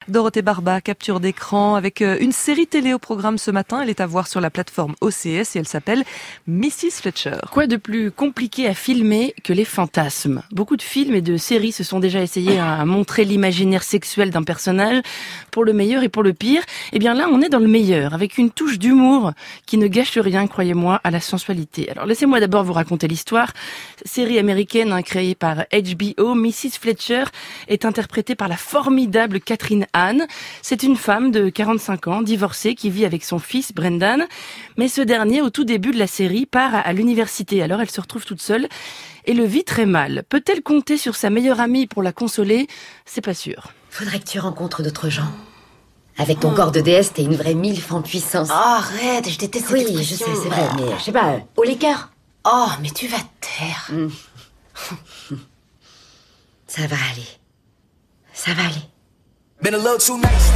Dorothée Barba, capture d'écran avec une série télé au programme ce matin. Elle est à voir sur la plateforme OCS et elle s'appelle Mrs. Fletcher. Quoi de plus compliqué à filmer que les fantasmes ? Beaucoup de films et de séries se sont déjà essayés à montrer l'imaginaire sexuel d'un personnage, pour le meilleur et pour le pire. Eh bien là, on est dans le meilleur, avec une touche d'humour qui ne gâche rien, croyez-moi, à la sensualité. Alors laissez-moi d'abord vous raconter l'histoire. Série américaine créée par HBO, Mrs. Fletcher est interprétée par la formidable Catherine Hahn. C'est une femme de 45 ans, divorcée, qui vit avec son fils Brendan. Mais ce dernier, au tout début de la série, part à l'université. Alors elle se retrouve toute seule et le vit très mal. Peut-elle compter sur sa meilleure amie pour la consoler ? C'est pas sûr. Faudrait que tu rencontres d'autres gens. Avec ton corps de déesse, t'es une vraie milf en puissance. Oh, arrête, je déteste cette expression. Oui, je sais, c'est vrai, mais je sais pas, au l'écart. Oh, mais tu vas te taire. Ça va aller. Ça va aller. Been a little too nice.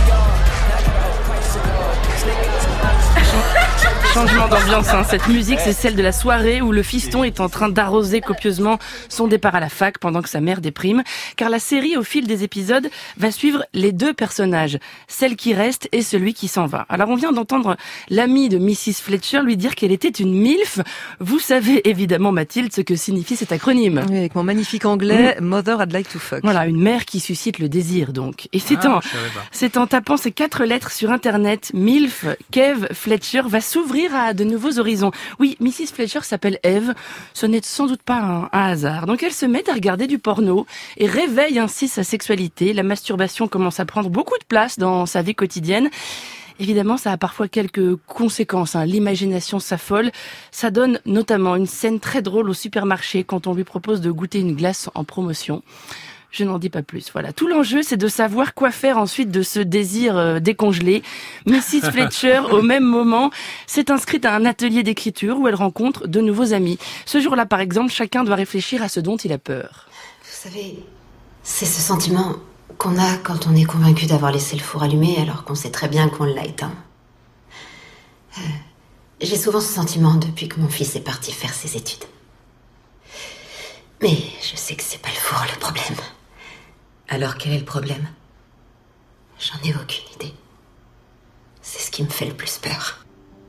Changement d'ambiance, hein. Cette musique, c'est celle de la soirée où le fiston est en train d'arroser copieusement son départ à la fac pendant que sa mère déprime. Car la série, au fil des épisodes, va suivre les deux personnages, celle qui reste et celui qui s'en va. Alors on vient d'entendre l'amie de Mrs. Fletcher lui dire qu'elle était une MILF. Vous savez évidemment, Mathilde, ce que signifie cet acronyme. Oui, avec mon magnifique anglais, Mother I'd like to fuck. Voilà, une mère qui suscite le désir, donc. Et c'est en tapant ces 4 lettres sur Internet, MILF, Kev Fletcher va s'ouvrir à de nouveaux horizons. Oui, Mrs. Fletcher s'appelle Eve. Ce n'est sans doute pas un hasard. Donc elle se met à regarder du porno et réveille ainsi sa sexualité. La masturbation commence à prendre beaucoup de place dans sa vie quotidienne. Évidemment, ça a parfois quelques conséquences, hein. L'imagination s'affole. Ça donne notamment une scène très drôle au supermarché quand on lui propose de goûter une glace en promotion. Je n'en dis pas plus. Voilà. Tout l'enjeu, c'est de savoir quoi faire ensuite de ce désir décongelé. Mrs. Fletcher, au même moment, s'est inscrite à un atelier d'écriture où elle rencontre de nouveaux amis. Ce jour-là, par exemple, chacun doit réfléchir à ce dont il a peur. Vous savez, c'est ce sentiment qu'on a quand on est convaincu d'avoir laissé le four allumé alors qu'on sait très bien qu'on l'a éteint. J'ai souvent ce sentiment depuis que mon fils est parti faire ses études. Mais je sais que c'est pas le four le problème. Alors quel est le problème ? J'en ai aucune idée. C'est ce qui me fait le plus peur.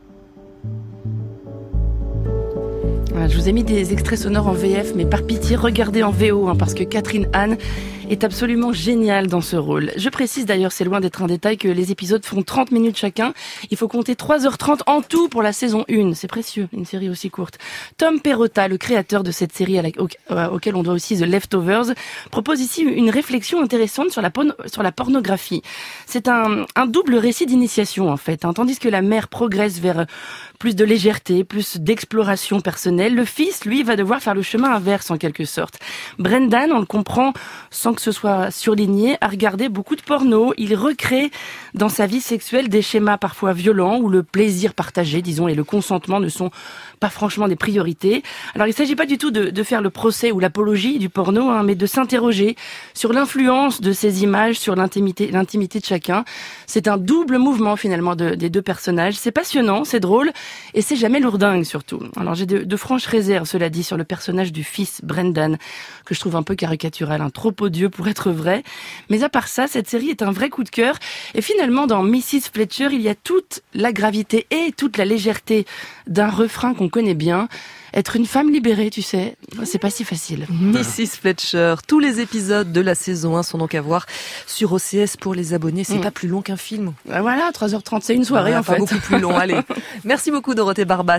Voilà, je vous ai mis des extraits sonores en VF, mais par pitié, regardez en VO, parce que Catherine Hahn est absolument géniale dans ce rôle. Je précise d'ailleurs, c'est loin d'être un détail, que les épisodes font 30 minutes chacun. Il faut compter 3h30 en tout pour la saison 1. C'est précieux, une série aussi courte. Tom Perrotta, le créateur de cette série auquel on doit aussi The Leftovers, propose ici une réflexion intéressante sur la pornographie. C'est un double récit d'initiation, en fait, hein. Tandis que la mère progresse vers plus de légèreté, plus d'exploration personnelle, le fils, lui, va devoir faire le chemin inverse, en quelque sorte. Brendan, on le comprend sans que ce soit surligné, a regardé beaucoup de porno. Il recrée dans sa vie sexuelle des schémas parfois violents où le plaisir partagé, disons, et le consentement ne sont pas franchement des priorités. Alors il ne s'agit pas du tout de faire le procès ou l'apologie du porno, hein, mais de s'interroger sur l'influence de ces images sur l'intimité de chacun. C'est un double mouvement finalement des deux personnages. C'est passionnant, c'est drôle et c'est jamais lourdingue surtout. Alors j'ai de franches réserves, cela dit, sur le personnage du fils Brendan, que je trouve un peu caricatural, hein, trop odieux pour être vrai. Mais à part ça, cette série est un vrai coup de cœur. Et finalement, dans Mrs. Fletcher, il y a toute la gravité et toute la légèreté d'un refrain qu'on connaît bien. Être une femme libérée, tu sais, c'est pas si facile. Mrs. Fletcher, tous les épisodes de la saison 1 sont donc à voir sur OCS pour les abonnés. C'est pas plus long qu'un film. Voilà, 3h30, c'est une soirée en fait. Pas beaucoup plus long, allez. Merci beaucoup Dorothée Barba.